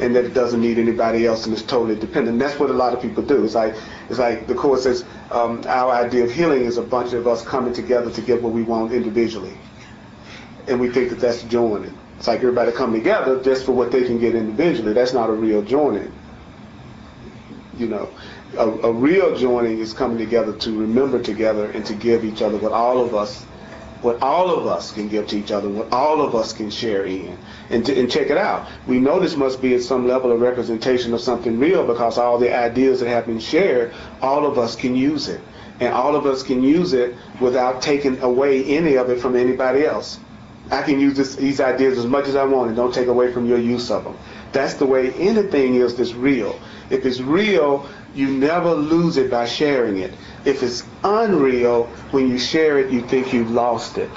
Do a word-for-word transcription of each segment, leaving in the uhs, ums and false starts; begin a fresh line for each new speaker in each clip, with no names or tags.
and that it doesn't need anybody else and it's totally dependent. And that's what a lot of people do. It's like it's like the Course says, um, our idea of healing is a bunch of us coming together to get what we want individually, and we think that that's joining. It's like everybody coming together just for what they can get individually. That's not a real joining. You know, a, a real joining is coming together to remember together and to give each other what all of us, what all of us can give to each other, what all of us can share in. And, to, and check it out. We know this must be at some level of representation of something real, because all the ideas that have been shared, all of us can use it. And all of us can use it without taking away any of it from anybody else. I can use this, these ideas as much as I want and don't take away from your use of them. That's the way anything is that's real. If it's real, you never lose it by sharing it. If it's unreal, when you share it, you think you've lost it.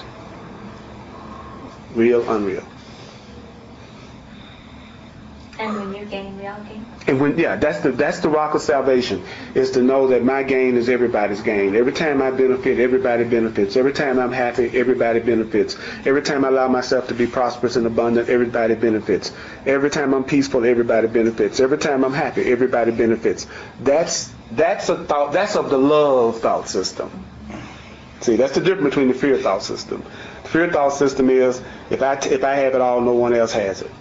Real, unreal.
And when you gain, we all gain.
And when, yeah, that's the that's the rock of salvation, is to know that my gain is everybody's gain. Every time I benefit, everybody benefits. Every time I'm happy, everybody benefits. Every time I allow myself to be prosperous and abundant, everybody benefits. Every time I'm peaceful, everybody benefits. Every time I'm happy, everybody benefits. That's that's a thought. That's of the love thought system. See, that's the difference between the fear thought system. The fear thought system is, if I if I have it all, no one else has it.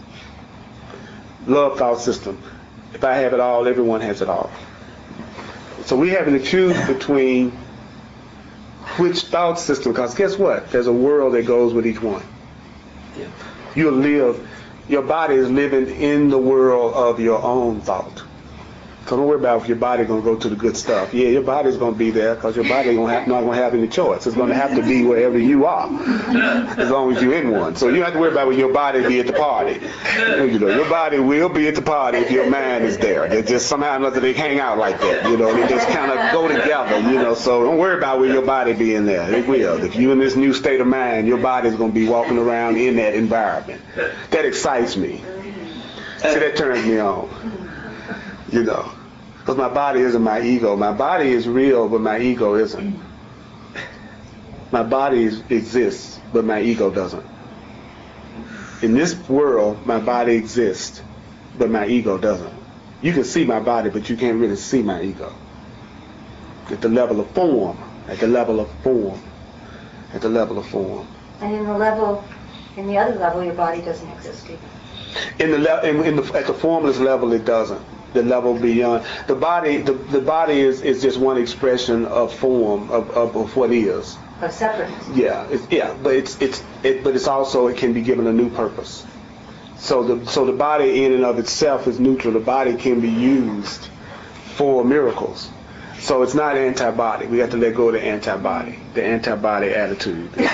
Love thought system, if I have it all, everyone has it all. So we having to choose between which thought system, because guess what? There's a world that goes with each one. Yeah. You live, your body is living in the world of your own thought. So don't worry about if your body going to go to the good stuff. Yeah, your body's going to be there, because your body gonna have, not going to have any choice. It's going to have to be wherever you are, as long as you're in one. So you don't have to worry about when your body be at the party. You know, your body will be at the party if your mind is there. They just somehow or another they hang out like that. You know, they just kind of go together. You know, so don't worry about where your body be in there. It will. If you're in this new state of mind, your body's going to be walking around in that environment. That excites me. See, that turns me on. You know. Because my body isn't my ego. My body is real, but my ego isn't. My body is, exists, but my ego doesn't. In this world, my body exists, but my ego doesn't. You can see my body, but you can't really see my ego. At the level of form, at the level of form, at the level of form.
And in the level, in the other level, your body doesn't exist either.
In the, le- in, in the at the formless level, it doesn't. The level beyond the body, the, the body is, is just one expression of form of, of, of what is.
Of separateness.
Yeah, it's, yeah, but it's it's it, but it's also, it can be given a new purpose. So the so the body in and of itself is neutral. The body can be used for miracles. So it's not antibody. We have to let go of the antibody, the antibody attitude. It's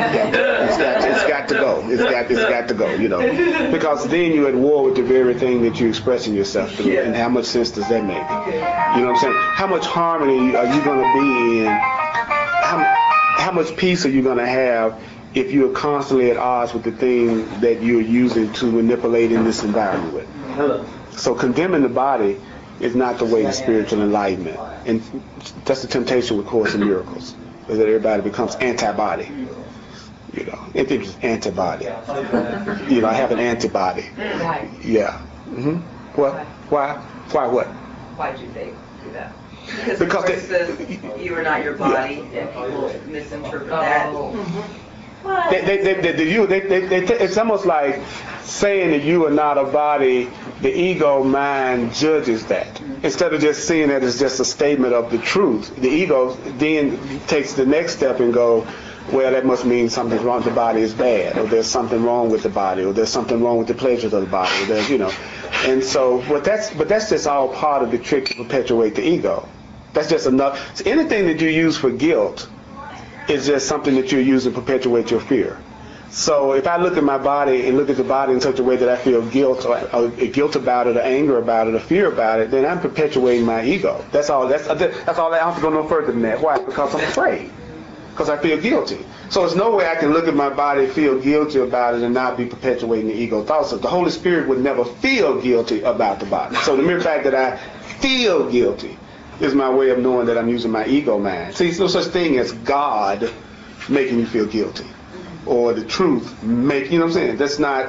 got, it's got to go. It's got, it's got to go, you know. Because then you're at war with the very thing that you're expressing yourself through. And how much sense does that make? You know what I'm saying? How much harmony are you going to be in? How, how much peace are you going to have if you're constantly at odds with the thing that you're using to manipulate in this environment with? So condemning the body is not the way to spiritual enlightenment. And that's the temptation with Course in Miracles, is that everybody becomes antibody. You know, everything's just antibody. You know, I have an antibody.
Why?
Yeah. Mm-hmm. What? Why? Why what?
Why do they do that? Because,
Because
the Course
they-
says you are not your body, and people misinterpret that.
They, they, they, they, they, you, they, they, they, it's almost like saying that you are not a body. The ego mind judges that. Instead of just seeing it as just a statement of the truth, the ego then takes the next step and go, well, that must mean something's wrong. The body is bad, or there's something wrong with the body, or there's something wrong with the pleasures of the body. Or there's, you know, and so, but that's but that's just all part of the trick to perpetuate the ego. That's just enough. So anything that you use for guilt is just something that you're using to perpetuate your fear. So if I look at my body and look at the body in such a way that I feel guilt, or, or guilt about it, or anger about it, or fear about it, then I'm perpetuating my ego. That's all. That's that's all. I don't have to go no further than that. Why? Because I'm afraid. Because I feel guilty. So there's no way I can look at my body, feel guilty about it, and not be perpetuating the ego thoughts. So the Holy Spirit would never feel guilty about the body. So the mere fact that I feel guilty is my way of knowing that I'm using my ego mind. See, there's no such thing as God making you feel guilty, or the truth make, you know what I'm saying? That's not,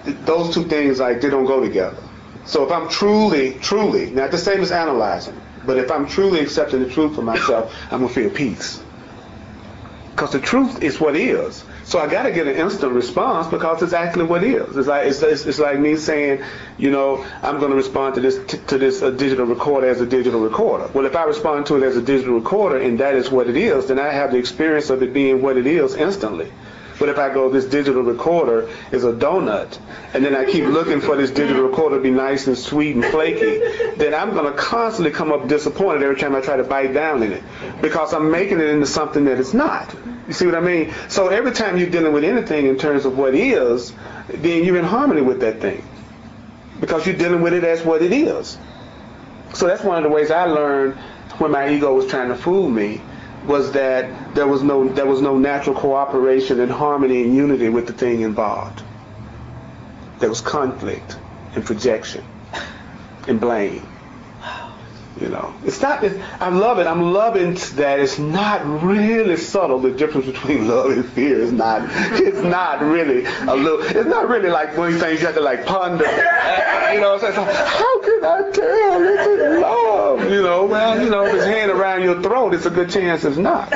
th- those two things, like, they don't go together. So if I'm truly, truly, not the same as analyzing, but if I'm truly accepting the truth for myself, I'm going to feel peace. Because the truth is what is. So I got to get an instant response because it's actually what is. It's like it's, it's, it's like me saying, you know, I'm going to respond to this t- to this uh, digital recorder as a digital recorder. Well, if I respond to it as a digital recorder and that is what it is, then I have the experience of it being what it is instantly. But if I go, this digital recorder is a donut, and then I keep looking for this digital recorder to be nice and sweet and flaky, then I'm going to constantly come up disappointed every time I try to bite down in it, because I'm making it into something that it's not. You see what I mean? So every time you're dealing with anything in terms of what is, then you're in harmony with that thing, because you're dealing with it as what it is. So that's one of the ways I learned when my ego was trying to fool me, was that there was no there was no natural cooperation and harmony and unity with the thing involved. There was conflict and projection and blame. You know, it's not. It's, I love it. I'm loving that it's not really subtle. The difference between love and fear is not. It's not really a little. It's not really like one of these things you have to like ponder. You know, so it's like, how can I tell this is love? You know, well, you know, if it's hand around your throat, it's a good chance it's not.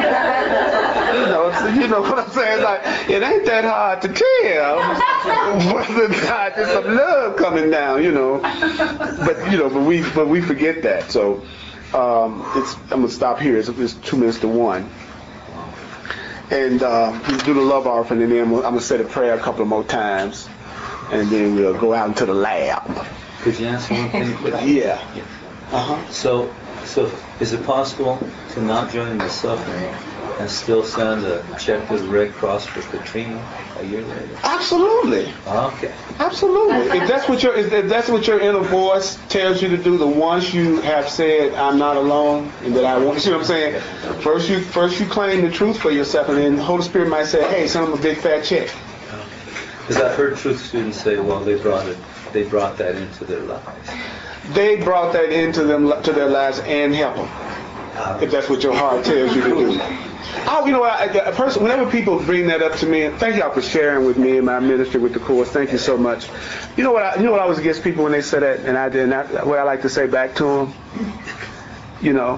You know, so, you know what I'm saying? It's like, it ain't that hard to tell whether or not there's some love coming down. You know, but you know, but we but we forget that. So um, it's, I'm gonna stop here. It's, it's two minutes to one, and uh, we do the love offering, and then I'm gonna say the prayer a couple of more times, and then we'll go out into the lab.
Could you answer one thing quickly?
Yeah. Uh huh.
So, so is it possible to not join the suffering and still send a check to the Red Cross for Katrina a year later?
Absolutely.
Okay.
Absolutely. If that's what your if that's what your inner voice tells you to do, the once you have said, "I'm not alone," and that I want, you see what I'm saying? First you first you claim the truth for yourself, and then the Holy Spirit might say, "Hey, send them a big fat check."
Because I've heard truth students say, "Well, they brought it, they brought that into their lives."
They brought that into them to their lives and help them. If that's what your heart tells you to do. Oh, you know what? I, a person, whenever people bring that up to me, and thank y'all for sharing with me in my ministry with the course. Thank you so much. You know what? I, you know what I was against people when they said that, and I did. And I, what I like to say back to them, you know,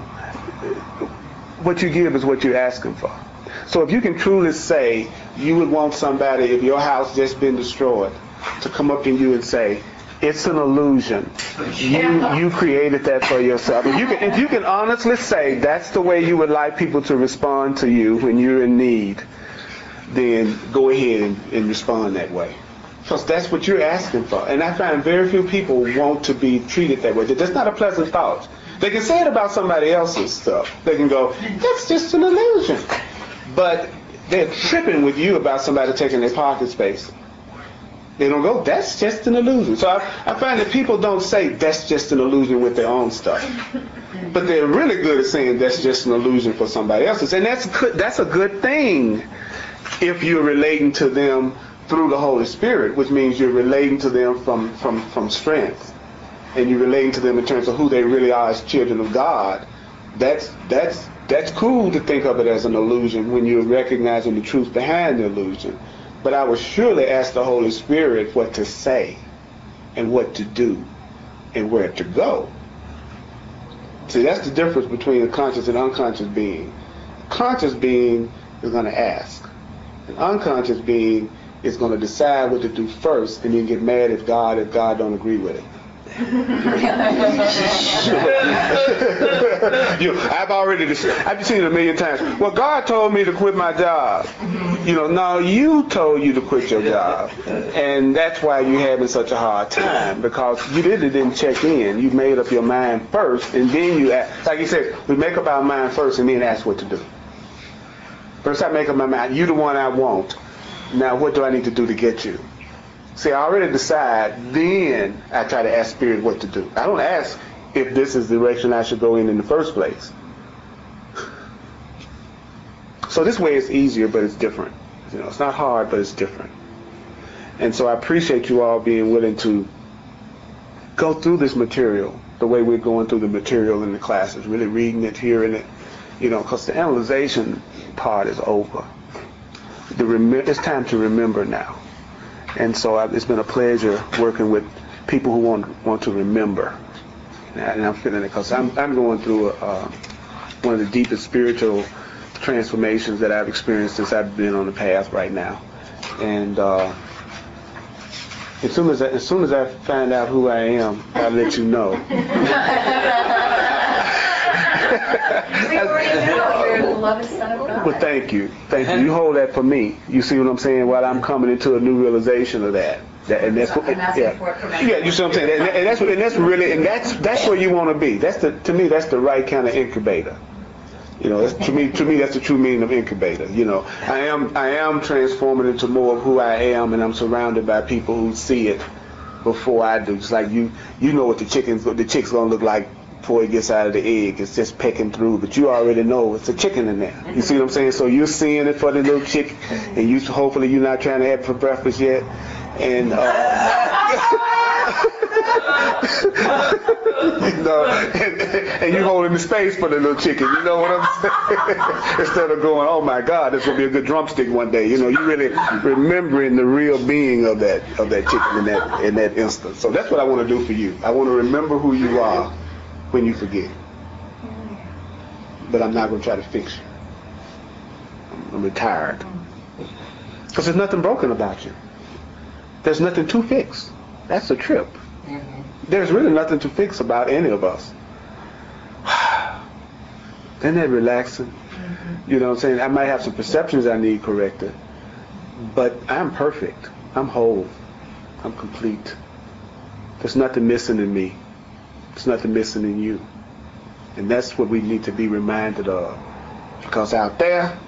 what you give is what you're asking for. So if you can truly say you would want somebody, if your house just been destroyed, to come up to you and say, "It's an illusion. You you created that for yourself." If you can if you can honestly say that's the way you would like people to respond to you when you're in need, then go ahead and, and respond that way. Because that's what you're asking for. And I find very few people want to be treated that way. That's not a pleasant thought. They can say it about somebody else's stuff. They can go, "That's just an illusion." But they're tripping with you about somebody taking their pocket space. They don't go, "That's just an illusion." So I, I find that people don't say that's just an illusion with their own stuff. But they're really good at saying that's just an illusion for somebody else's. And that's good, that's a good thing if you're relating to them through the Holy Spirit, which means you're relating to them from, from, from strength. And you're relating to them in terms of who they really are as children of God. That's that's that's cool to think of it as an illusion when you're recognizing the truth behind the illusion. But I would surely ask the Holy Spirit what to say and what to do and where to go. See, that's the difference between a conscious and unconscious being. A conscious being is going to ask. An unconscious being is going to decide what to do first and then get mad at God if God don't agree with it. you know, I've already, I've seen it a million times. Well, God told me to quit my job. You know, no, you told you to quit your job, and that's why you're having such a hard time, because you really didn't check in. You made up your mind first, and then you ask. Like you said, we make up our mind first, and then ask what to do. First, I make up my mind. You're the one I want. Now, what do I need to do to get you? See, I already decide, then I try to ask Spirit what to do. I don't ask if this is the direction I should go in in the first place. So this way it's easier, but it's different. You know, it's not hard, but it's different. And so I appreciate you all being willing to go through this material the way we're going through the material in the classes, really reading it, hearing it, you know, because the analyzation part is over. The rem- it's time to remember now. And so I, it's been a pleasure working with people who want want to remember. And I'm feeling it because I'm, I'm going through a, uh, one of the deepest spiritual transformations that I've experienced since I've been on the path right now. And uh, as soon as I, as soon as I find out who I am, I'll let you know.
We already know you're the beloved Son of God.
Well, thank you, thank you. You hold that for me. You see what I'm saying? While I'm coming into a new realization of that. That, and that's what,
I'm asking
yeah,
for it from
yeah. You see what I'm saying? And, and that's what, and that's really, and that's that's where you want to be. That's the, to me, that's the right kind of incubator. You know, that's, to me, to me, that's the true meaning of incubator. You know, I am, I am transforming into more of who I am, and I'm surrounded by people who see it before I do. Just like you, you know what the chicken's, the chick's gonna look like before it gets out of the egg. It's just pecking through, but you already know it's a chicken in there. You see what I'm saying? So you're seeing it for the little chick, and you hopefully you're not trying to have it for breakfast yet. And uh, you know, and, and you holding the space for the little chicken. You know what I'm saying? Instead of going, oh my God, this will be a good drumstick one day. You know, you really remembering the real being of that of that chicken in that in that instance. So that's what I want to do for you. I want to remember who you are when you forget. But I'm not going to try to fix you. I'm retired. Because there's nothing broken about you. There's nothing to fix. That's a trip. Mm-hmm. There's really nothing to fix about any of us. Isn't that relaxing? Mm-hmm. You know what I'm saying? I might have some perceptions I need corrected, but I'm perfect. I'm whole. I'm complete. There's nothing missing in me. There's nothing missing in you. And that's what we need to be reminded of. Because out there,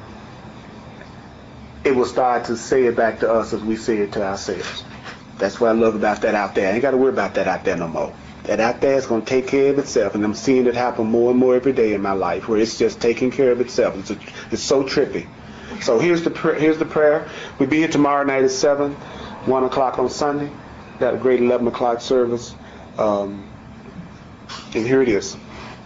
it will start to say it back to us as we say it to ourselves. That's what I love about that out there. I ain't got to worry about that out there no more. That out there is going to take care of itself, and I'm seeing it happen more and more every day in my life, where it's just taking care of itself. It's, a, it's so trippy. So here's the pr- here's the prayer. We'll be here tomorrow night at seven, one o'clock on Sunday. Got a great eleven o'clock service. Um, and here it is.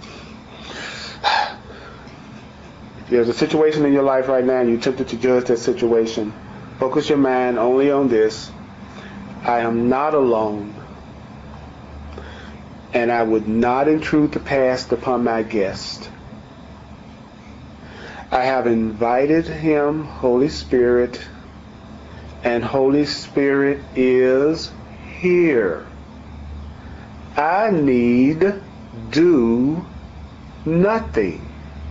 There's a situation in your life right now and you're tempted to judge that situation. Focus your mind only on this. I am not alone, and I would not intrude the past upon my guest. I have invited him, Holy Spirit, and Holy Spirit is here. I need do nothing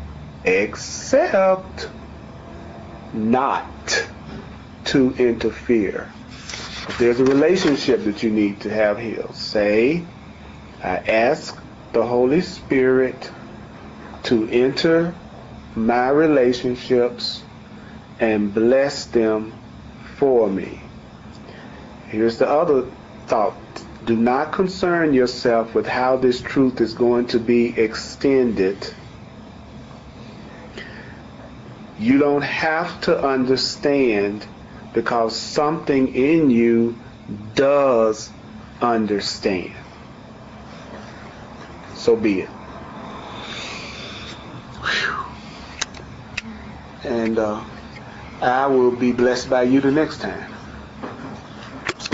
except not to interfere. If there's a relationship that you need to have healed, say, I ask the Holy Spirit to enter my relationships and bless them for me. Here's the other thought. Do not concern yourself with how this truth is going to be extended. You don't have to understand, because something in you does understand. So be it. Whew. And uh, I will be blessed by you the next time.